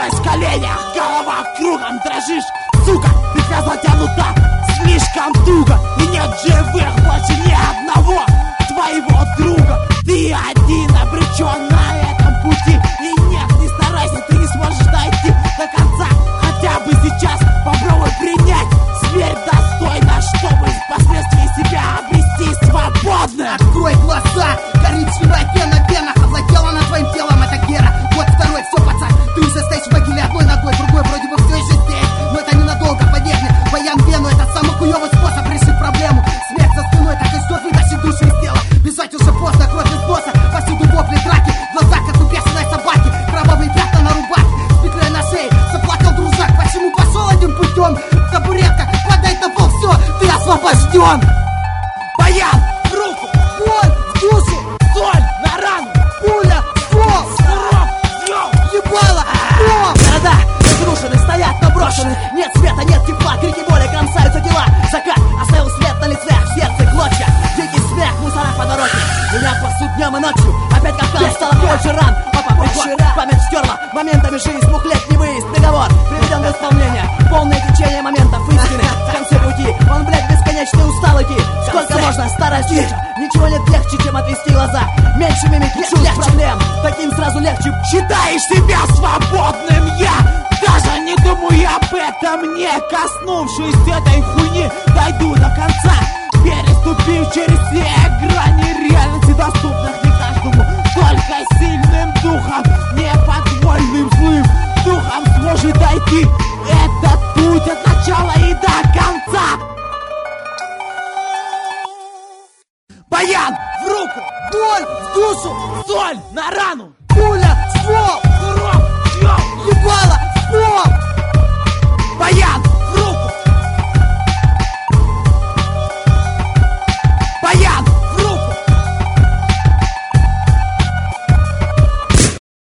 Ярость в коленях, голова кругом, дрожишь. Сука, река затянута слишком туго, и нет живых больше ни одного твоего друга. Ты один обречен на этом пути, и нет, не старайся, ты не сможешь дойти до конца. Хотя бы сейчас попробуй принять смерть достойно, чтобы впоследствии себя обрести свободно. Открой глаза, коричневая пена в венах овладела над твоим телом, это Гера. Вот второй, все, пацан, ты уже стоишь в могиле одной ногой, другой вроде бы все еще здесь. Но это ненадолго, поверь мне, Баян Вену — это самый хуёвый способ решить проблему. Смерть за спиной так и ждет вытащить душу из тела. Бежать уже поздно, кровь из босса, повсюду вопли, драки, в глазах как у бешеной собаки, кровавые пятна на рубахе, с петлей на шее, заплакал дружак. Почему пошел этим путем? Табуретка падает на пол, все, ты освобожден. Баян в руку, боль в душу, соль на рану, пуля в ствол, срок, съел. ебало, дом. Города разрушены, стоят наброшены. Нет света, нет тепла, крики боли, кромсаются дела. Закат оставил след на лице, в сердце клочья. Дикий смех, мусора по дороге. Меня пасут днем и ночью. Опять капкан, стало больше ран. Папа, приход, память стерла. Моментами жизнь, двухлетний выезд, приговор приведен в исполнение. Полное течение моментов истины. В конце пути, он, блядь, бесконечный, устал идти. Сколько можно, старая встреча. Ничего нет легче, чем отвести глаза. Меньше мимики, чувств, проблем. Таким сразу легче. Считаешь себя свободным, я даже не думаю об этом, не коснувшись этой хуйни, дойду до конца, переступив через все грани реальности, доступных не каждому. Только сильным духом, неподвольным злым духом сможет дойти этот путь от начала и до конца. Баян в руку, Боль в душу, соль на рану, пуля в ствол, срок, съел. ебало,